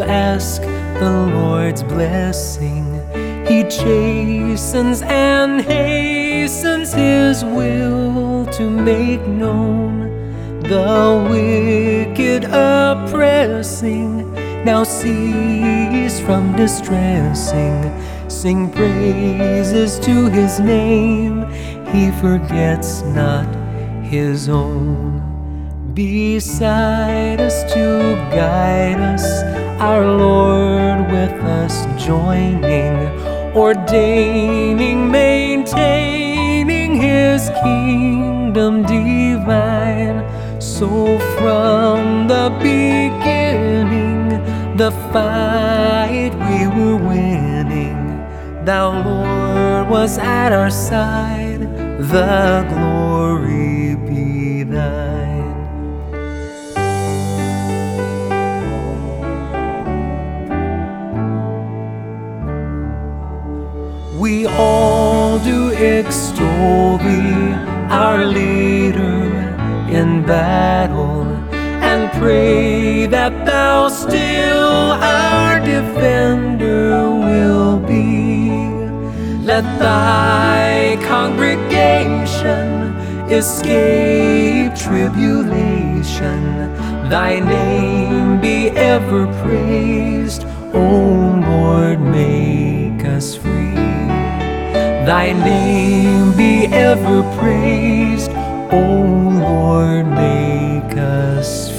to ask the Lord's blessing. He chastens and hastens His will to make known. The wicked oppressing now cease from distressing. Sing praises to His name. He forgets not His own. Beside us to guide us, our Lord with us joining, ordaining, maintaining His kingdom divine. So from the beginning, the fight we were winning. Thou, Lord, was at our side, the glory be Thine. We all do extol Thee, our leader in battle, and pray that Thou still our defender will be. Let Thy congregation escape tribulation. Thy name be ever praised, O Lord, make us free. Thy name be ever praised, O Lord, make us free.